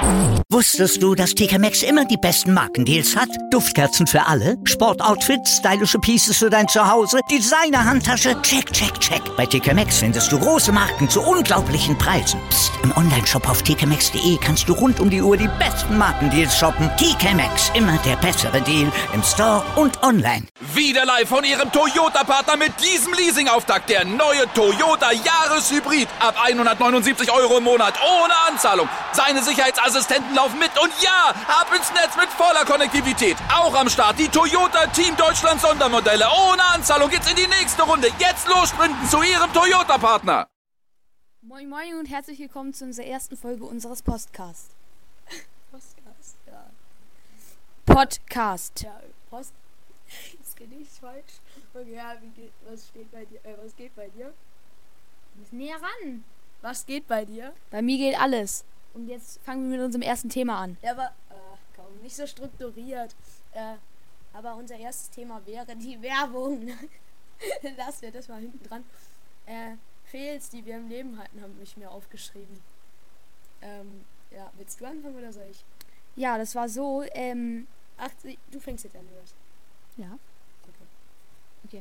Wusstest du, dass TK Maxx immer die besten Markendeals hat? Duftkerzen für alle, Sportoutfits, stylische Pieces für dein Zuhause, Designer-Handtasche, check, check, check. Bei TK Maxx findest du große Marken zu unglaublichen Preisen. Psst. Im Onlineshop auf tkmaxx.de kannst du rund um die Uhr die besten Markendeals shoppen. TK Maxx, immer der bessere Deal im Store und online. Wieder live von Ihrem Toyota-Partner mit diesem Leasing-Auftakt. Der neue Toyota Jahreshybrid. Ab 179 € im Monat. Ohne Anzahlung. Seine Sicherheitsassistenten laufen mit. Und ja, ab ins Netz mit voller Konnektivität. Auch am Start die Toyota Team Deutschland Sondermodelle. Ohne Anzahlung geht's in die nächste Runde. Jetzt los sprinten zu Ihrem Toyota-Partner. Moin Moin und herzlich willkommen zu unserer ersten Folge unseres Podcasts. Podcast, ja. Podcast. Ja, Post. Ist nicht falsch. Okay, ja, was geht bei dir? Was geht bei dir? Wir müssen näher ran. Was geht bei dir? Bei mir geht alles. Und jetzt fangen wir mit unserem ersten Thema an. Ja, aber komm, nicht so strukturiert. Aber unser erstes Thema wäre die Werbung. Lass wir das mal hinten dran. Fails, die wir im Leben hatten, haben mich mir aufgeschrieben. Ja, willst du anfangen oder soll ich? Ja, das war so, Ach, du fängst jetzt an, oder? ja. Okay.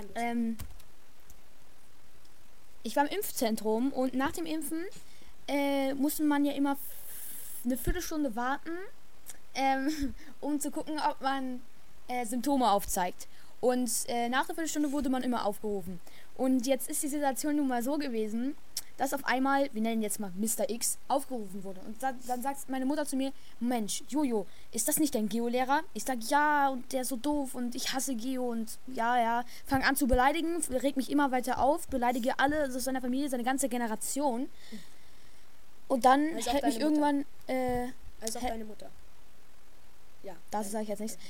Ich war im Impfzentrum und nach dem Impfen musste man ja immer eine Viertelstunde warten, um zu gucken, ob man Symptome aufzeigt. Und nach der Viertelstunde wurde man immer aufgerufen. Und jetzt ist die Situation nun mal so gewesen, dass auf einmal, wir nennen jetzt mal Mr. X, aufgerufen wurde. Und dann sagt meine Mutter zu mir, Mensch, Jojo, ist das nicht dein Geo-Lehrer? Ich sag, ja, und der ist so doof und ich hasse Geo und ja, fang an zu beleidigen, reg mich immer weiter auf, beleidige alle, also seine Familie, seine ganze Generation. Und dann Also hält mich irgendwann, Also auch deine Mutter. Ja. das sage ich jetzt nichts,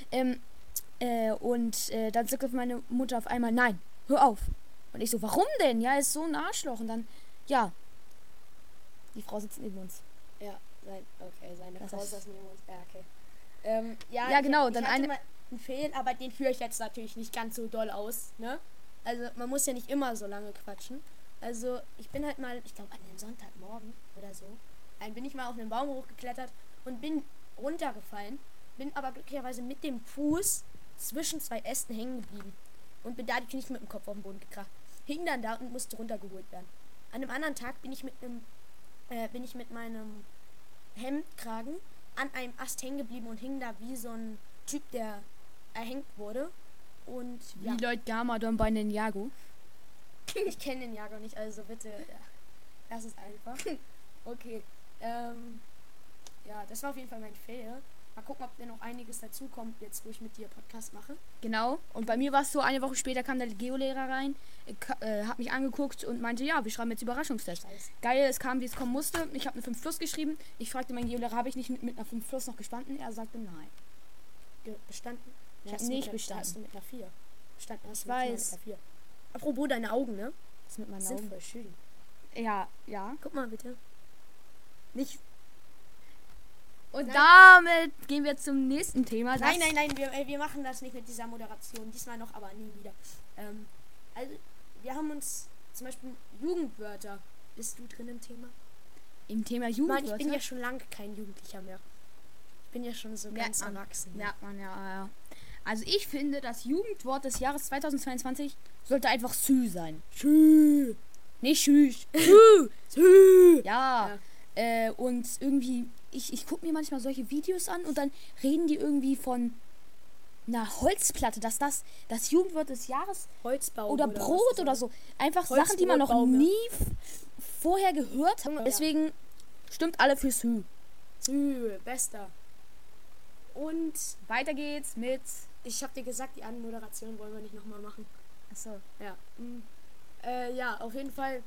dann sagt meine Mutter auf einmal, nein, hör auf. Und ich so, warum denn? Ja, er ist so ein Arschloch. Und dann, ja, die Frau sitzt neben uns. Ja, seine Das Frau ist- ist neben uns. Ja, okay. Ja, genau, Ich dann hatte eine- mal einen Fehl, aber den führe ich jetzt natürlich nicht ganz so doll aus, ne? Also, man muss ja nicht immer so lange quatschen. Also, ich bin halt mal, ich glaube, an dem Sonntagmorgen oder so, bin ich mal auf einen Baum hochgeklettert und bin runtergefallen, bin aber glücklicherweise mit dem Fuß zwischen zwei Ästen hängen geblieben und bin dadurch nicht mit dem Kopf auf den Boden gekracht. Hing dann da und musste runtergeholt werden. An einem anderen Tag bin ich mit meinem Hemdkragen an einem Ast hängen geblieben und hing da wie so ein Typ, der erhängt wurde. Und ja, Wie Lloyd Garmadon bei Ninjago. ich kenne den Jager nicht, also bitte, ja, das ist einfach. Okay, ja, das war auf jeden Fall mein Fail. Mal gucken, ob denn noch einiges dazu kommt, jetzt wo ich mit dir Podcast mache. Genau. Und bei mir war es so, eine Woche später kam der Geo-Lehrer rein, hat mich angeguckt und meinte, ja, wir schreiben jetzt Überraschungstest. Scheiße. Geil, es kam, wie es kommen musste. Ich habe eine 5 Plus geschrieben. Ich fragte meinen Geo-Lehrer, habe ich nicht mit einer 5 Plus noch gestanden? Er sagte, nein. Bestanden? Ich Hast hab du nicht mit bestanden. Hast du mit einer 4. Bestanden hast Ich du mit weiß. einer 4. Apropos deine Augen, ne? Das ist mit meinen Sind Augen. voll schön. Ja, ja. Guck mal bitte. Nicht. Und Nein. damit gehen wir zum nächsten Thema. Nein, wir machen das nicht mit dieser Moderation. Diesmal noch, aber nie wieder. Also, wir haben uns zum Beispiel Jugendwörter. Bist du drin im Thema? Im Thema Mann, Jugendwörter. ich bin ja schon lange kein Jugendlicher mehr. Ich bin ja schon so ganz man. erwachsen. Merkt man, ja. Also ich finde, das Jugendwort des Jahres 2022 sollte einfach Sü sein. Sü. Nicht Schüch. Sü. Sü. Ja. Und irgendwie, ich gucke mir manchmal solche Videos an und dann reden die irgendwie von einer Holzplatte, dass das das Jugendwort des Jahres Holzbau oder Brot was oder das so. Einfach Sachen, die man noch Holzbrotbaume. nie vorher gehört hat. Ja. Deswegen stimmt alle für Sü. ist. Bester. Und Weiter geht's mit... ich habe dir gesagt, die Anmoderation wollen wir nicht nochmal machen. Achso. Ja. Ja, auf jeden Fall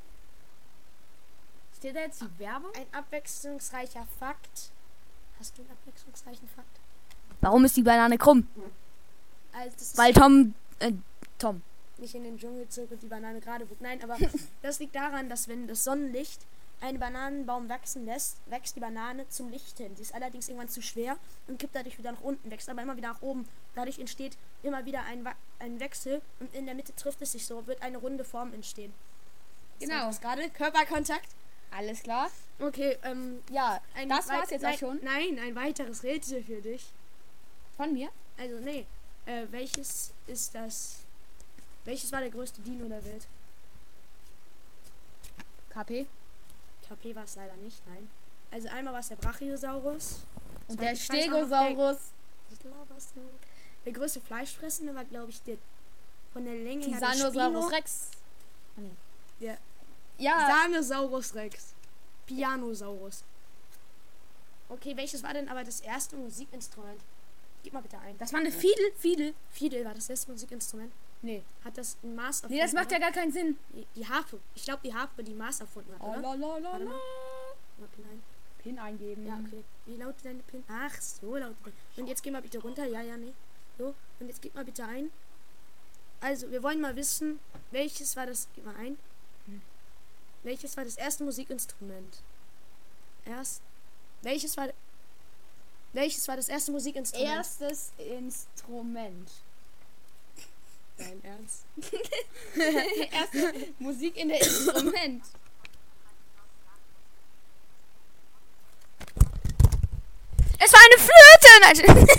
Steht da jetzt die Werbung? ein abwechslungsreicher Fakt. Hast du einen abwechslungsreichen Fakt? Warum ist die Banane krumm? Also, das ist Weil Tom... Tom. nicht in den Dschungel zurück und die Banane gerade buckt. Nein, aber das liegt daran, dass wenn das Sonnenlicht einen Bananenbaum wachsen lässt, wächst die Banane zum Licht hin. Sie ist allerdings irgendwann zu schwer und kippt dadurch wieder nach unten, wächst aber immer wieder nach oben. Dadurch entsteht immer wieder ein Wechsel und in der Mitte trifft es sich so, wird eine runde Form entstehen. Genau. Das gerade Körperkontakt. Alles klar. Okay, Ja, das war's jetzt auch schon. Nein, ein weiteres Rätsel für dich. Von mir? Also, nee. Welches war der größte Dino der Welt? KP. KP war es leider nicht, nein. Also einmal war es der Brachiosaurus. Und der Ich weiß auch noch, Stegosaurus. Der größte Fleischfressende war, glaube ich, der von der Länge her der Tyrannosaurus Spino. Rex. Der Ja, Sahnesaurus Rex. Pianosaurus. Okay, welches war denn aber das erste Musikinstrument? Gib mal bitte ein. das war eine Fiedel. Fiedel war das erste Musikinstrument. Nee. Hat das ein Maß erfunden? Nee, das macht ja gar keinen Sinn. Die Harfe. Ich glaube, die Harfe, die Maß erfunden hat, oder? Warte mal. Mal Pin ein. Pin eingeben. Ja, okay. Wie lautet deine Pin? Ach, so lautet die. Und jetzt geh mal bitte runter. Ja, nee. So. Und jetzt gib mal bitte ein. Also, wir wollen mal wissen, welches war das... Gib mal ein. Welches war das erste Musikinstrument? Welches war das erste Musikinstrument? Erstes Instrument. Dein Ernst? Erste Musik in der Instrument. Es war eine Flöte!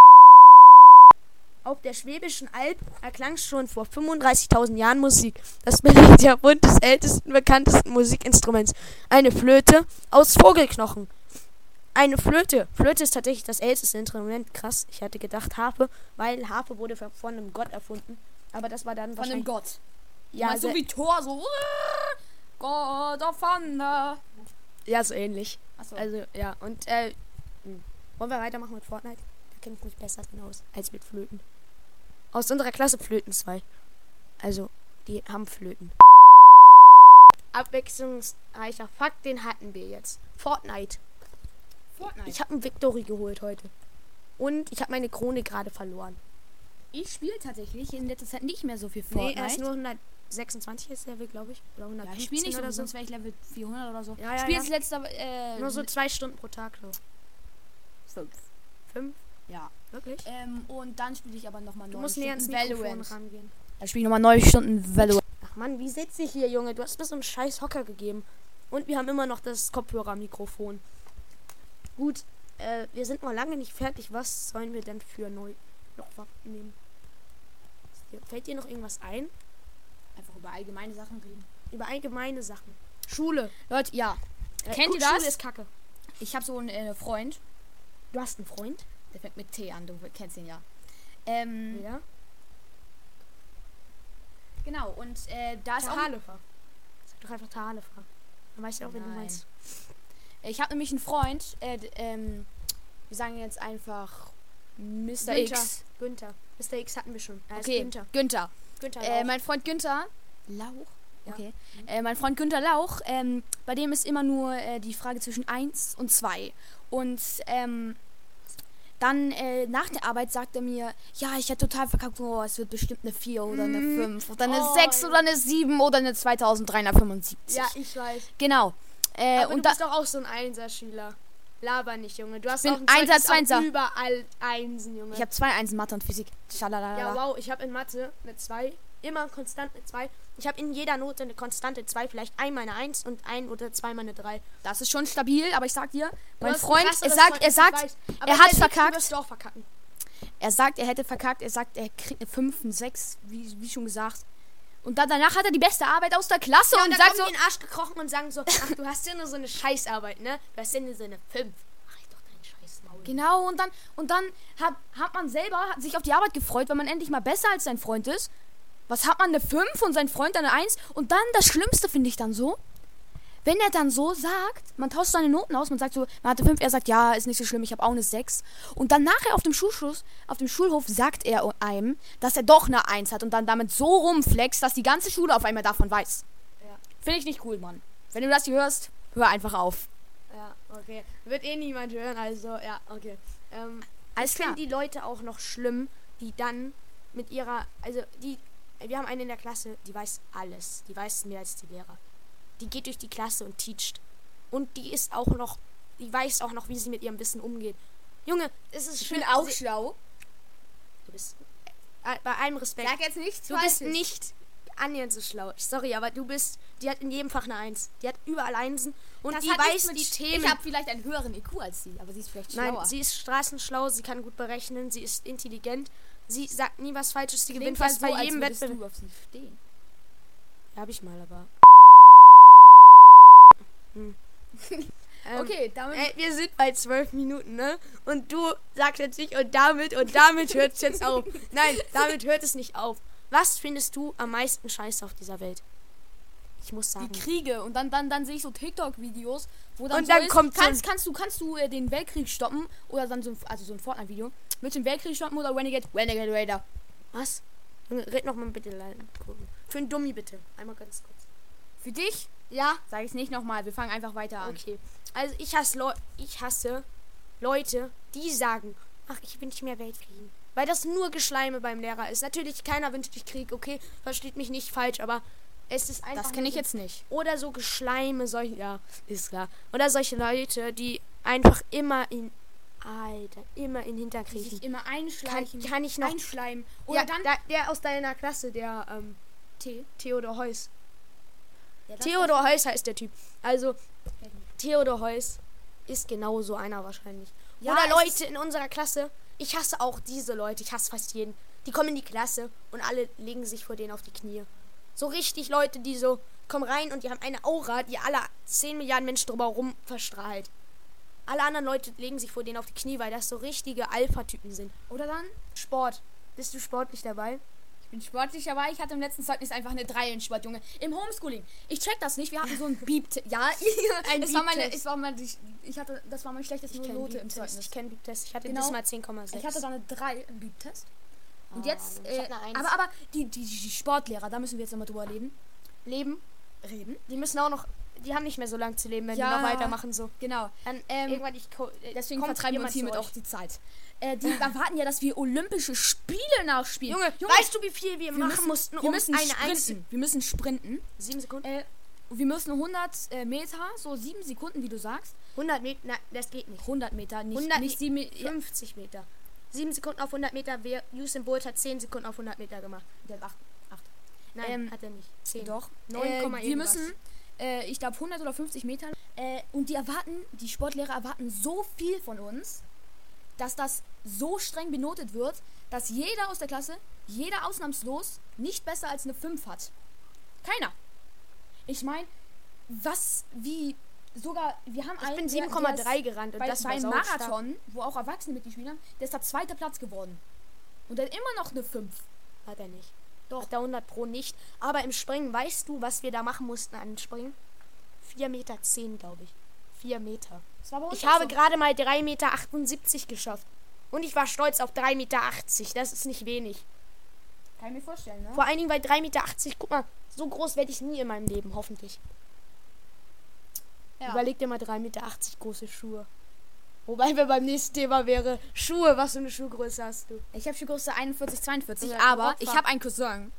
Auf der Schwäbischen Alb erklang schon vor 35.000 Jahren Musik. Das belegt der Bund des ältesten, bekanntesten Musikinstruments. Eine Flöte aus Vogelknochen. Eine Flöte. Flöte ist tatsächlich das älteste Instrument. Krass, ich hatte gedacht Harfe, weil Harfe wurde von einem Gott erfunden. Aber das war dann Von einem wahrscheinlich... Gott. Ja, Meinst du wie Thor, so... God of Thunder. ja, so ähnlich. Achso. Also, ja. Und, wollen wir weitermachen mit Fortnite? Da kenne ich mich besser drin aus als mit Flöten. Aus unserer Klasse Flöten 2. Also, die haben Flöten. Abwechslungsreicher Fakt, den hatten wir jetzt. Fortnite. Ich habe einen Victory geholt heute. Und ich habe meine Krone gerade verloren. Ich spiele tatsächlich in letzter Zeit nicht mehr so viel Nee, Fortnite. er ist nur 126 ist Level, glaube ich. Oder ja, 115 ich spiele nicht so, oder so. sonst wäre ich Level 400 oder so. Ja, Ich ja, spiele ja. jetzt letzter... Nur so 2 Stunden pro Tag. So. 5. 5? Ja. Wirklich? Und dann spiele ich aber nochmal Du 9 musst näher ans Stunden Mikrofon Valorant. rangehen. Dann spiele ich nochmal 9 Stunden Valorant. Ach Mann, wie sitze ich hier, Junge? Du hast mir so einen scheiß Hocker gegeben. Und wir haben immer noch das Kopfhörermikrofon. Gut, wir sind noch lange nicht fertig. Was sollen wir denn für noch nehmen? Fällt dir noch irgendwas ein? Einfach über allgemeine Sachen reden. Über allgemeine Sachen. Schule. Leute, ja. Kennt gut, ihr das? Schule ist kacke. Ich habe so einen Freund. Du hast einen Freund? Der fängt mit T an. Du kennst ihn ja. Ja. Genau. Und da ist auch... Tahalefer. Sag doch einfach Tahalefer. Dann weißt du auch, wen du Nein. meinst. Ich habe nämlich einen Freund. Wir sagen jetzt einfach Mr. Günther. X. Günther. Mr. X hatten wir schon. Okay, Günther. Günther Lauch. Mein Freund Günther Lauch. Ja. Okay. Mein Freund Günther Lauch, bei dem ist immer nur die Frage zwischen 1 und 2. Und dann nach der Arbeit sagt er mir, ja, ich hätte total verkackt, oh, es wird bestimmt eine 4 oder eine 5 oder eine 6 oder eine 7 oder eine 2375. Ja, ich weiß. Genau. Aber Und du bist doch auch so ein Einser-Schüler. Laber nicht, Junge. Du hast bin auch ein Zeugnis Einser, auf überall Einsen, Junge. ich habe 2 Einsen, Mathe und Physik. Schalalala. Ja, wow. Ich habe in Mathe eine 2. Immer konstant eine 2. Ich habe in jeder Note eine konstante 2. Vielleicht einmal eine 1 und ein oder zweimal eine 3. Das ist schon stabil, aber ich sag dir, mein hast ein Freund, krasseres er Zeugnis, sagt, ich weiß. Aber er hat bei Lixi verkackt. wirst du auch verkacken. Er sagt, er hätte verkackt. Er sagt, er kriegt eine 5, eine 6, wie schon gesagt. Und danach hat er die beste Arbeit aus der Klasse Ja, und und dann sagt kommen so, die in den Arsch gekrochen und sagen so, ach, du hast ja nur so eine Scheißarbeit, ne? Du hast ja nur so eine 5. Mach ich doch deinen scheiß Maul. genau, und dann hat man selber sich auf die Arbeit gefreut, weil man endlich mal besser als sein Freund ist. Was hat man, eine 5 und sein Freund eine 1? Und dann das Schlimmste finde ich dann so, wenn er dann so sagt, man tauscht seine Noten aus, man sagt so, man hatte 5, er sagt, ja, ist nicht so schlimm, ich habe auch eine 6. Und dann nachher auf dem Schulhof sagt er einem, dass er doch eine 1 hat und dann damit so rumflext, dass die ganze Schule auf einmal davon weiß. Ja. Finde ich nicht cool, Mann. Wenn du das hier hörst, hör einfach auf. Ja, okay. Wird eh niemand hören, also, ja, okay. Alles Ich klar. finde die Leute auch noch schlimm, die dann mit ihrer, also wir haben eine in der Klasse, die weiß alles. Die weiß mehr als die Lehrer. Die geht durch die Klasse und teacht. Und die weiß auch noch, wie sie mit ihrem Wissen umgeht. Junge, es ist schön. schlau. Du bist, bei allem Respekt. Sag jetzt nichts Du bist nicht annähernd so schlau. Sorry, aber die hat in jedem Fach eine 1. Die hat überall Einsen und Das die hat nichts weiß mit die Themen. Ich habe vielleicht einen höheren IQ als sie, aber sie ist vielleicht schlauer. Nein, sie ist straßenschlau, sie kann gut berechnen, sie ist intelligent, sie sagt nie was Falsches, sie gewinnt Klingt ja fast so, bei als jedem würdest Wettbewerb. du auf sie stehen. Ja, hab ich mal, aber... Okay, damit... wir sind bei 12 Minuten, ne? Und du sagst jetzt nicht und damit hört es jetzt auf. Nein, damit hört es nicht auf. Was findest du am meisten scheiße auf dieser Welt? Ich muss sagen. die Kriege und dann sehe ich so TikTok-Videos, wo dann Und so dann ist, kommt so ein- kannst du den Weltkrieg stoppen oder dann so ein Fortnite-Video mit dem Weltkrieg stoppen oder Renegade Raider. Was? Junge, red noch mal bitte leise. Für einen Dummi bitte. Einmal ganz kurz. Für dich? Ja? Sag ich nicht nochmal, wir fangen einfach weiter an. Okay. Also ich hasse Leute, die sagen, ach, ich will nicht mehr Weltfrieden. Weil das nur Geschleime beim Lehrer ist. Natürlich, keiner wünscht sich Krieg, okay? Versteht mich nicht falsch, aber es ist einfach... Das kenne ich nur jetzt nicht. Oder so Geschleime, solche... Ja, ist klar. Oder solche Leute, die einfach immer in Hintern Die kriechen. sich immer einschleichen. Kann ich noch... einschleimen. Oder Ja, dann... der aus deiner Klasse, der Theodor Heuss. Ja, Theodor Heuss heißt der Typ. Also, Theodor Heuss ist genauso einer wahrscheinlich. Ja, Oder es Leute in unserer Klasse. Ich hasse auch diese Leute. Ich hasse fast jeden. Die kommen in die Klasse und alle legen sich vor denen auf die Knie. So richtig Leute, die so kommen rein und die haben eine Aura, die alle 10 Milliarden Menschen drumherum verstrahlt. Alle anderen Leute legen sich vor denen auf die Knie, weil das so richtige Alpha-Typen sind. Oder dann... Sport. Bist du sportlich dabei? Ich bin sportlich, aber ich hatte im letzten Zeugnis einfach eine 3 in Sport, Junge. Im Homeschooling. Ich check das nicht. Wir hatten so ein Beep... Ja, das war mein schlechteste Note im Zeugnis. Ich kenne Beep-Test. Ich hatte Genau. diesmal 10,6. Ich hatte da eine 3 im Beep-Test. Und jetzt... ich hatte eine 1. aber die Sportlehrer, da müssen wir jetzt nochmal drüber reden. Reden. Die müssen auch noch... Die haben nicht mehr so lange zu leben, wenn die noch weitermachen so. Genau. Dann irgendwann Deswegen kommt vertreiben wir jemand uns hiermit zu auch euch. die Zeit. Die erwarten ja, dass wir Olympische Spiele nachspielen. Junge, weißt du, wie viel wir machen müssen, mussten, wir um müssen eine sprinten. einzige... Wir müssen sprinten. 7 Sekunden? Wir müssen 100 Meter, so 7 Sekunden, wie du sagst. 100 Meter? Nein, das geht nicht. 100 Meter, nicht 100 nicht 7 Meter. 50 Meter. 7 Sekunden auf 100 Meter. Usain Bolt hat 10 Sekunden auf 100 Meter gemacht. Der hat 8. Nein, hat er nicht. 10. Doch. 9, Wir irgendwas. müssen, ich glaube, 100 oder 50 Meter. Und die Sportlehrer erwarten so viel von uns, dass das so streng benotet wird, dass jeder aus der Klasse, jeder ausnahmslos, nicht besser als eine 5 hat. Keiner. Ich meine, wir haben Ich bin der 7,3 gerannt und das war beim saustark. Marathon, wo auch Erwachsene mitgespielt haben, der ist da 2. Platz geworden. Und der hat immer noch eine 5. Hat er nicht. Doch. Hat er 100 Pro nicht. Aber im Springen, weißt du, was wir da machen mussten an Springen? 4,10 Meter, glaube ich. 4 Meter. Das war bei uns Ich auch habe so. gerade mal 3,78 Meter geschafft. Und ich war stolz auf 3,80 Meter. Das ist nicht wenig. Kann ich mir vorstellen, ne? Vor allen Dingen bei 3,80 Meter. Guck mal, so groß werde ich nie in meinem Leben, hoffentlich. Ja. Überleg dir mal 3,80 Meter große Schuhe. Wobei wir beim nächsten Thema wäre Schuhe. Was für eine Schuhgröße hast du? Ich habe Schuhgröße 41, 42, Ja, aber Opfer. ich habe einen Cousin.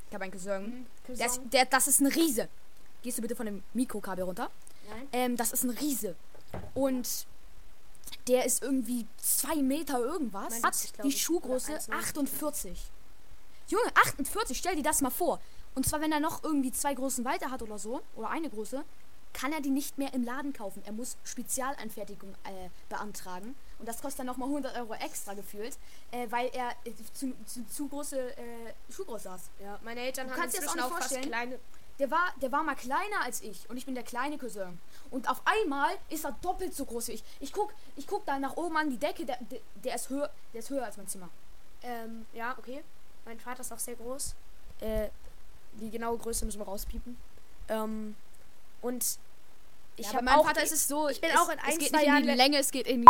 Das ist ein Riese. Gehst du bitte von dem Mikrokabel runter? Nein. Das ist ein Riese. Und der ist irgendwie 2 Meter irgendwas. 1,90, Hat glaub die ich. Schuhgröße Oder 1,90. 48. Junge, 48, stell dir das mal vor. Und zwar, wenn er noch irgendwie 2 Größen weiter hat oder so, oder eine Größe, kann er die nicht mehr im Laden kaufen. Er muss Spezialeinfertigung beantragen. Und das kostet dann nochmal 100 Euro extra gefühlt, weil er zu große Schuhgröße hat. Ja, meine Eltern Du haben kannst dir das auch inzwischen nicht auch fast vorstellen? kleine... Der war mal kleiner als ich und ich bin der kleine Cousin. Und auf einmal ist er doppelt so groß wie ich. Ich guck da nach oben an die Decke, der ist höher als mein Zimmer. Ja, okay. Mein Vater ist auch sehr groß. Die genaue Größe müssen wir rauspiepen. Und ich Ja, habe bei meinem auch... Vater ist es so, ich bin auch in es ein, geht zwei nicht in Jahren... die Länge, es geht in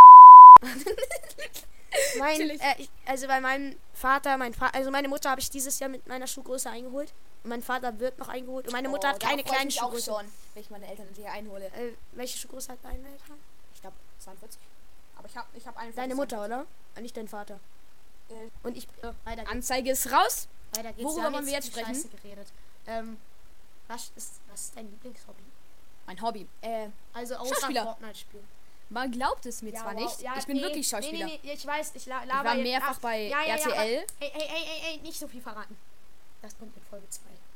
also bei meinem Vater, also meine Mutter habe ich dieses Jahr mit meiner Schuhgröße eingeholt. Und mein Vater wird noch eingeholt. Und meine Mutter hat keine kleinen Schuhgröße. schon, wenn ich meine Eltern hier einhole. Welche Schuhgröße hat deine Eltern? Ich glaube 42. Aber ich habe eine. Deine Mutter, oder? Nicht dein Vater. Und ich... weiter geht's. Anzeige ist raus. Weiter geht's. Worüber wollen wir jetzt die sprechen? Scheiße geredet. Was ist dein Lieblingshobby? Mein Hobby. Also außer Schauspieler. Fortnite spielen. Man glaubt es mir zwar nicht. Ich bin wirklich Schauspieler. Nee, ich weiß, ich laber Ich war mehrfach jetzt- bei ja, RTL. Ey, nicht so viel verraten. Das kommt in Folge 2.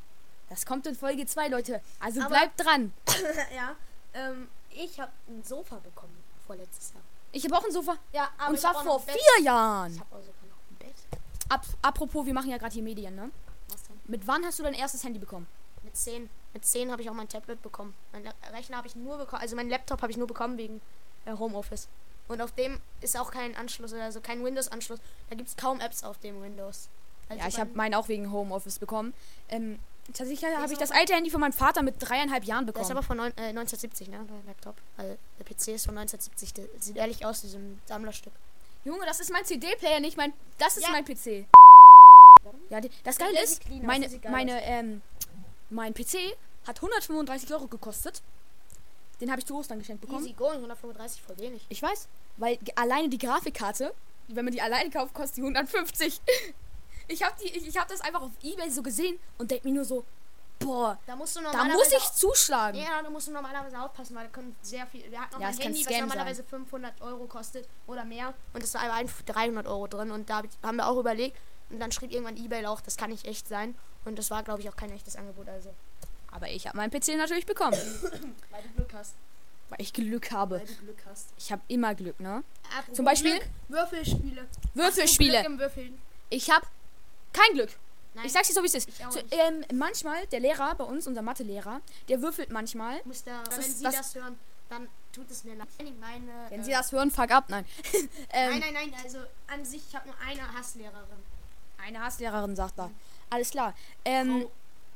Das kommt in Folge 2, Leute. Also Aber- bleibt dran. Ja. Ich habe ein Sofa bekommen vorletztes Jahr. Ich habe auch ein Sofa. Ja, aber Und ich zwar hab auch vor noch ein Bett. 4 Jahren. Ich habe auch sogar noch ein Bett. Apropos, wir machen ja gerade hier Medien, ne? Was denn? Mit wann hast du dein erstes Handy bekommen? Mit 10. Mit 10 habe ich auch mein Tablet bekommen. Mein Rechner habe ich nur bekommen, also mein Laptop habe ich nur bekommen wegen Homeoffice. Und auf dem ist auch kein Anschluss oder so, kein Windows-Anschluss. Da gibt es kaum Apps auf dem Windows. Also Ja, ich habe meinen auch wegen Homeoffice bekommen. Tatsächlich habe ich ist das aber- alte Handy von meinem Vater mit 3,5 Jahren Der ist bekommen. aber von 1970, ne, der Laptop. Also der PC ist von 1970. Der sieht ehrlich aus wie so ein Sammlerstück. Junge, das ist mein CD-Player, nicht mein... Das ist Ja. mein PC. Ja, das Geile Der ist, sieht clean aus, meine, der sieht geil meine, mein PC hat 135 Euro gekostet. Den habe ich zu Ostern geschenkt bekommen. Easy going, 135, voll wenig. Ich weiß, weil alleine die Grafikkarte, wenn man die alleine kauft, kostet die 150. Ich hab das einfach auf eBay so gesehen und denk mir nur so, boah, Da musst du da normalerweise muss ich zuschlagen. Ja, da musst du normalerweise aufpassen, weil da können sehr viel. Wir hatten auch Ja, ein es kann Handy, was Scam normalerweise 500 Euro kostet oder mehr. Und es war einfach 300 Euro drin. Und da haben wir auch überlegt. Und dann schrieb irgendwann eBay auch, das kann nicht echt sein. Und das war, glaube ich, auch kein echtes Angebot. Also, Aber ich habe meinen PC natürlich bekommen, weil du Glück hast. weil ich Glück habe. Weil du Glück hast. Ich habe immer Glück, ne? Apropos Zum Beispiel Glück, Würfelspiele. Würfelspiele. Hast du Glück im Würfeln? Ich habe kein Glück. Nein. Ich sag's dir so, wie es ist. Ich auch So, nicht. manchmal, der Lehrer bei uns, unser Mathelehrer, der würfelt manchmal. Wenn ist Sie das- das hören, dann tut es mir leid. Meine, Wenn Sie das hören, fuck ab. Nein. Nein. Also an sich, ich habe nur eine Hasslehrerin. Eine Hasslehrerin sagt da. Alles klar. Frau, ja.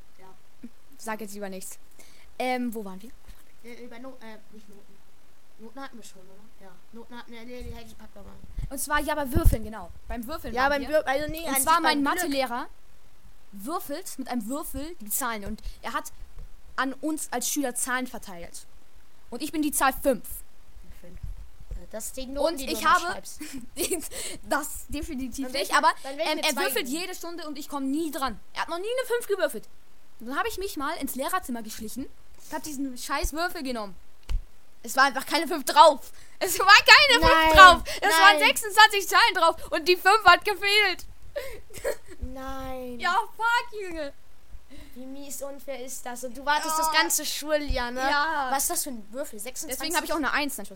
Sag jetzt lieber nichts. Wo waren wir? Über nicht Noten. Noten hatten wir schon, oder? Ja. Noten hatten wir, die hätte ich packt mal. Und zwar ja bei Würfeln, genau. Beim Würfeln. Ja, waren beim wir. Würfeln, also nee, Und an zwar sich mein beim Glück. Mathelehrer würfelt mit einem Würfel die Zahlen und er hat an uns als Schüler Zahlen verteilt. Und ich bin die Zahl 5. Das ist die Noten, Und die ich du habe schreibst. das definitiv Dann nicht, welche- aber dann welche er zwei würfelt nehmen? jede Stunde und ich komme nie dran. Er hat noch nie eine 5 gewürfelt. Und dann habe ich mich mal ins Lehrerzimmer geschlichen und habe diesen scheiß Würfel genommen. Es war einfach keine 5 drauf. Es war keine 5 Nein, drauf. Es waren nein. 26 Zahlen drauf und die 5 hat gefehlt. Nein. Ja, fuck, Junge. Wie mies unfair ist das? Und du wartest Ja. das ganze Schuljahr, ne? Ja. Was ist das für ein Würfel? 26? Deswegen habe ich auch eine 1. Nein, Spaß.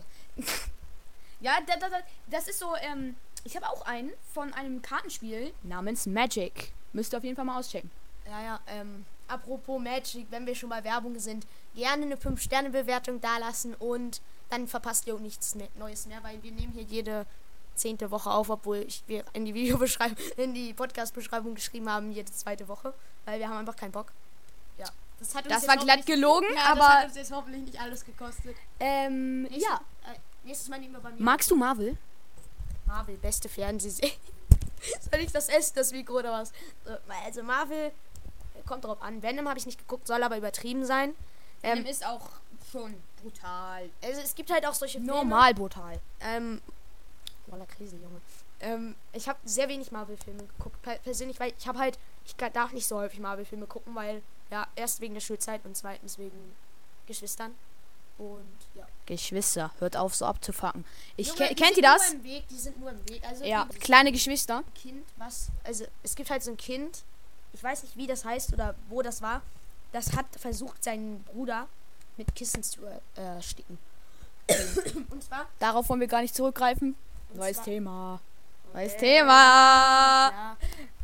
Ja, das ist so, ich habe auch einen von einem Kartenspiel namens Magic. Müsst ihr auf jeden Fall mal auschecken. Ja, apropos Magic, wenn wir schon bei Werbung sind, gerne eine 5-Sterne-Bewertung dalassen und dann verpasst ihr auch nichts Neues mehr, weil wir nehmen hier jede 10. Woche auf, obwohl wir in die Podcast-Beschreibung geschrieben haben, jede 2. Woche, weil wir haben einfach keinen Bock. Ja. Das hat uns Das jetzt war glatt hoffentlich- gelogen, ja, das aber hat uns jetzt hoffentlich nicht alles gekostet. ja. Nächstes Mal nehmen wir bei mir Magst du Marvel? Marvel, beste Fernsehserie. Soll ich das essen, das Mikro oder was? Also Marvel, kommt drauf an. Venom habe ich nicht geguckt, soll aber übertrieben sein. Ist auch schon brutal. Also es gibt halt auch solche Normal brutal. Filme. Voller Krise, Junge. Ich habe sehr wenig Marvel-Filme geguckt, persönlich, weil ich darf nicht so häufig Marvel-Filme gucken, weil, ja, erst wegen der Schulzeit und zweitens wegen Geschwistern. Und, ja. Geschwister, hört auf so abzufacken. Junge, Kennt sind ihr das? Nur im Weg, die sind nur im Weg. Also Ja, die- kleine Geschwister. Kind, also es gibt halt so ein Kind, ich weiß nicht, wie das heißt oder wo das war, das hat versucht, seinen Bruder mit Kissen zu ersticken. Und zwar, Darauf wollen wir gar nicht zurückgreifen. Und Neues zwar- Thema. Neues Thema. ja,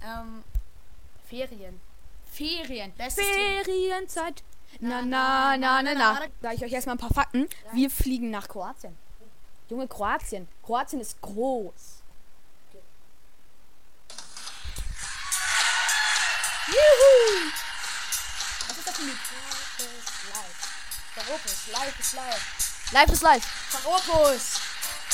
Ferien. Ferien. Bestes Ferienzeit. Na. Sag ich euch erstmal ein paar Fakten. Wir fliegen nach Kroatien. Junge, Kroatien. Kroatien ist groß. Juhu! Was ist das für ein Lied? Von Opus, Live is Live. Live is live. Von Opus.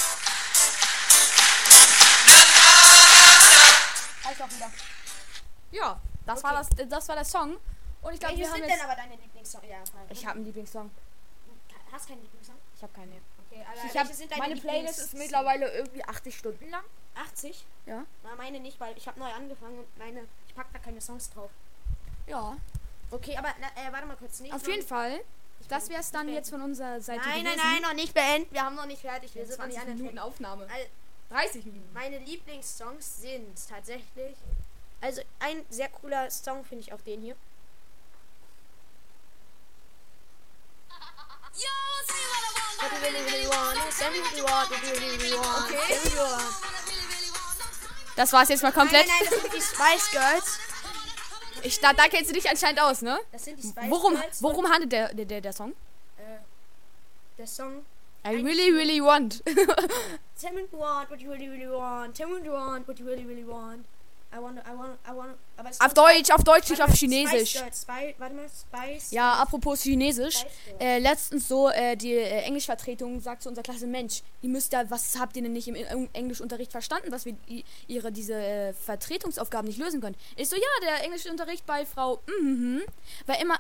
Reicht auch wieder. Ja, das Okay. war der Song. Und ich glaube, Welche wir haben sind jetzt... denn aber deine Lieblingssongs? Ja, Ich habe einen Lieblingssong. Hast keinen Lieblingssong? Ich habe keine. Okay, aber Ich hab, welche sind deine meine Playlist ist mittlerweile irgendwie 80 Stunden lang. 80? Ja. Na, meine nicht, weil ich habe neu angefangen und ich pack da keine Songs drauf. Ja. Okay, aber warte mal kurz. Nicht Auf jeden Fall. Das wäre es dann jetzt von unserer Seite Nein, gewesen. noch nicht beenden. Wir haben noch nicht fertig. Wir sind noch 20 nicht an der Minuten Aufnahme. Al- 30 Minuten. Meine Lieblingssongs sind tatsächlich. Also ein sehr cooler Song finde ich auch den hier. What you really, really want. Tell me what you want. What you really, really want. Okay. Tell me what you want. Das war's jetzt mal komplett. Nein, das sind die Spice Girls. Da kennst du dich anscheinend aus, ne? Das sind die Spice Worum Girls. handelt der Song? Der Song. I really, really want. Tell me what you really, really want. Tell me what you really, really want. I want. Aber Auf Deutsch, nicht auf Chinesisch. Warte mal, Spice. Ja, apropos Chinesisch. Spice Girls. Letztens so, die Englischvertretung sagt zu unserer Klasse, Mensch, ihr müsst da, was habt ihr denn nicht im Englischunterricht verstanden, dass wir diese Vertretungsaufgaben nicht lösen können? Ich so, ja, der Englischunterricht bei Frau war immer...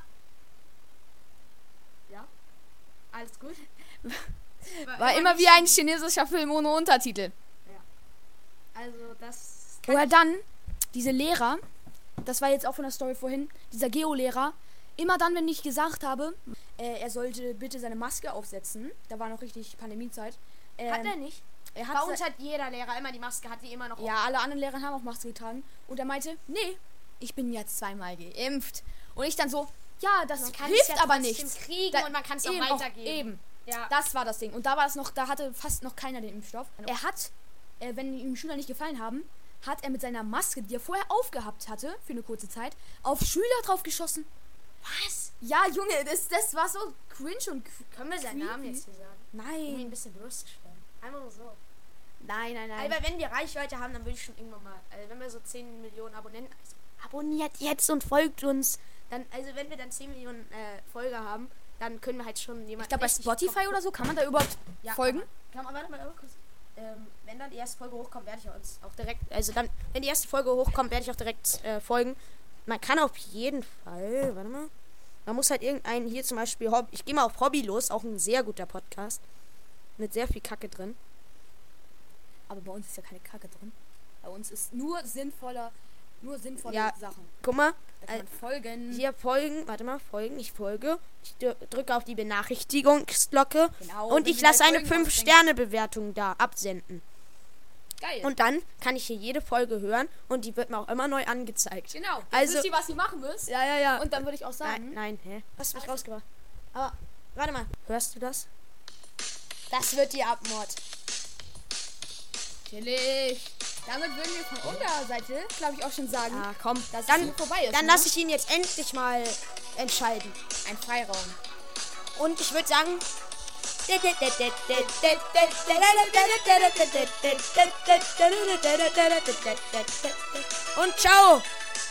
Ja? Alles gut? War immer wie ein chinesischer Film ohne Untertitel. Also, das... Oder dann, diese Lehrer, das war jetzt auch von der Story vorhin, dieser Geo-Lehrer, immer dann, wenn ich gesagt habe, er sollte bitte seine Maske aufsetzen, da war noch richtig Pandemiezeit. Hat er nicht? Bei Bei uns hat jeder Lehrer immer die Maske, hat die immer noch. Ja, alle anderen Lehrer haben auch Maske getragen. Und er meinte, nee, ich bin jetzt 2-mal geimpft. Und ich dann so, ja, das hilft aber nichts. Kriegen Da- und man kann es auch eben, weitergeben. Eben. Ja. Das war das Ding. Und da war es noch, da hatte fast noch keiner den Impfstoff. Er hat, wenn ihm Schüler nicht gefallen haben, hat er mit seiner Maske, die er vorher aufgehabt hatte, für eine kurze Zeit, auf Schüler drauf geschossen. Was? Ja, Junge, das war so cringe und Können wir seinen Namen jetzt hier sagen? Um ihn Nein. ein bisschen bloßzustellen. Einfach nur so. Nein. Aber wenn wir Reichweite haben, dann würde ich schon irgendwann mal, also wenn wir so 10 Millionen Abonnenten, also abonniert jetzt und folgt uns. Dann, also wenn wir dann 10 Millionen Folger haben, dann können wir halt schon jemanden... Ich glaube, bei Spotify oder so kann man da überhaupt folgen. Kann man, warte mal, kurz. Wenn dann die erste Folge hochkommt, werde ich uns auch direkt, also dann, wenn die erste Folge hochkommt, werde ich auch direkt folgen. Man kann auf jeden Fall, warte mal, man muss halt irgendeinen, hier zum Beispiel, ich gehe mal auf Hobby los, auch ein sehr guter Podcast, mit sehr viel Kacke drin. Aber bei uns ist ja keine Kacke drin. Bei uns ist nur sinnvolle Ja. Sachen. Guck mal, Da kann man folgen. hier folgen, warte mal, folgen, ich folge, ich drücke auf die Benachrichtigungsglocke Genau, und wenn ich wir lasse halt eine folgen, 5-Sterne-Bewertung da absenden. Geil. Und dann kann ich hier jede Folge hören und die wird mir auch immer neu angezeigt. genau. Also- Wisst ihr, was ihr machen müsst? Ja. Und dann würde ich auch sagen... Nein, hä? Hast du mich rausgebracht? Aber, warte mal. Hörst du das? Das wird die Abmord. Chillig. Damit würden wir von unserer Seite, glaube ich, auch schon sagen, Ja, komm. dass es Dann, hier vorbei ist. dann ne? lasse ich ihn jetzt endlich mal entscheiden. Ein Freiraum. Und ich würde sagen... Und ciao!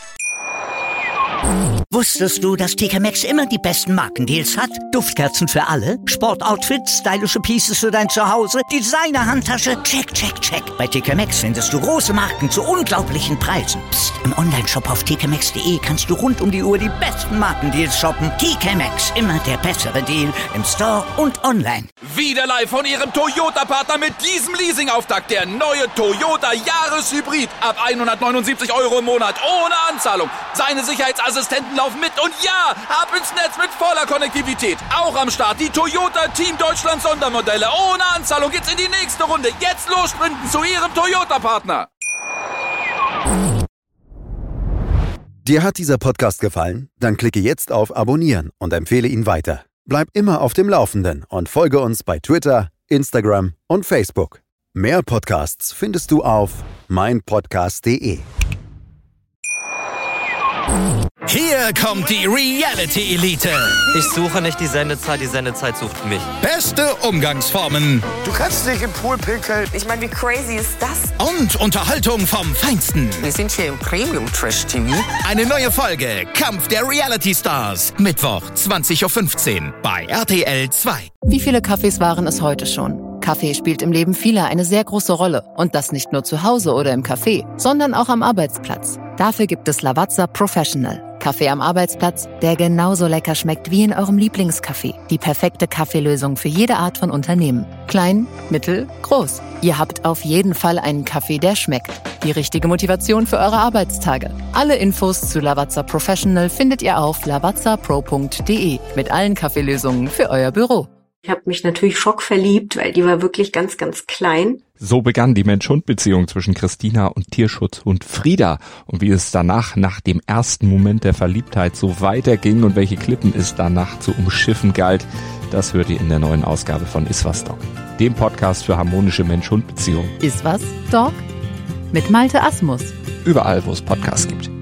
Wusstest du, dass TK Maxx immer die besten Markendeals hat? Duftkerzen für alle, Sportoutfits, stylische Pieces für dein Zuhause, Designer-Handtasche, check. Bei TK Maxx findest du große Marken zu unglaublichen Preisen. Psst. Im Onlineshop auf tkmaxx.de kannst du rund um die Uhr die besten Markendeals shoppen. TK Maxx, immer der bessere Deal im Store und online. Wieder live von Ihrem Toyota-Partner mit diesem Leasing-Auftakt. Der neue Toyota Jahreshybrid. Ab 179 € im Monat. Ohne Anzahlung. Seine Sicherheitsassistenten laufen mit. Und ja, ab ins Netz mit voller Konnektivität. Auch am Start die Toyota Team Deutschland Sondermodelle. Ohne Anzahlung geht's in die nächste Runde. Jetzt los sprinten zu Ihrem Toyota-Partner. Dir hat dieser Podcast gefallen? Dann klicke jetzt auf Abonnieren und empfehle ihn weiter. Bleib immer auf dem Laufenden und folge uns bei Twitter, Instagram und Facebook. Mehr Podcasts findest du auf meinpodcast.de. Hier kommt die Reality Elite. Ich suche nicht die Sendezeit sucht mich. Beste Umgangsformen Du kannst nicht im Pool pinkeln. Ich meine, wie crazy ist das? und Unterhaltung vom Feinsten. Wir sind hier im Premium-Trash-TV. Eine neue Folge Kampf der Reality Stars. Mittwoch 20:15 Uhr bei RTL 2. Wie viele Kaffees waren es heute schon? Kaffee spielt im Leben vieler eine sehr große Rolle. Und das nicht nur zu Hause oder im Café, sondern auch am Arbeitsplatz. Dafür gibt es Lavazza Professional. Kaffee am Arbeitsplatz, der genauso lecker schmeckt wie in eurem Lieblingscafé. Die perfekte Kaffeelösung für jede Art von Unternehmen. Klein, mittel, groß. Ihr habt auf jeden Fall einen Kaffee, der schmeckt. Die richtige Motivation für eure Arbeitstage. Alle Infos zu Lavazza Professional findet ihr auf lavazzapro.de mit allen Kaffeelösungen für euer Büro. Ich habe mich natürlich schockverliebt, weil die war wirklich ganz, ganz klein. So begann die Mensch-Hund-Beziehung zwischen Christina und Tierschutzhund Frieda. Und wie es danach, nach dem ersten Moment der Verliebtheit, so weiterging und welche Klippen es danach zu umschiffen galt, das hört ihr in der neuen Ausgabe von Iswas Dog, dem Podcast für harmonische Mensch-Hund-Beziehungen. Iswas Dog? Mit Malte Asmus. Überall, wo es Podcasts gibt.